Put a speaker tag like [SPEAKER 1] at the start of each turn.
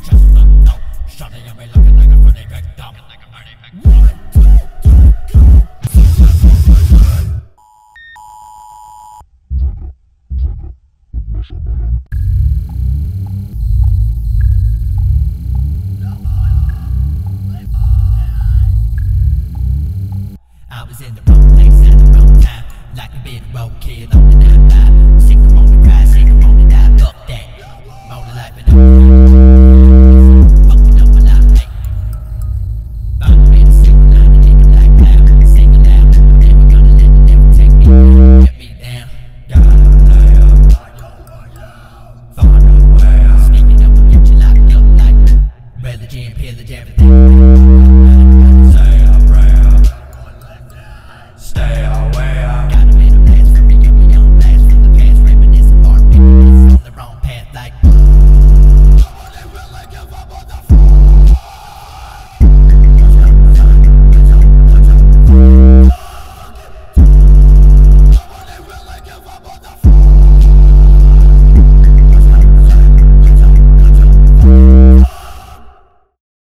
[SPEAKER 1] just look low. Shawty got me looking like a funny victim. One, two, three, go. I was in the wrong place at the wrong time, like a bit of roadkill on the 9-5. Sick of on the cry, sick of on the die, fuck that. More life and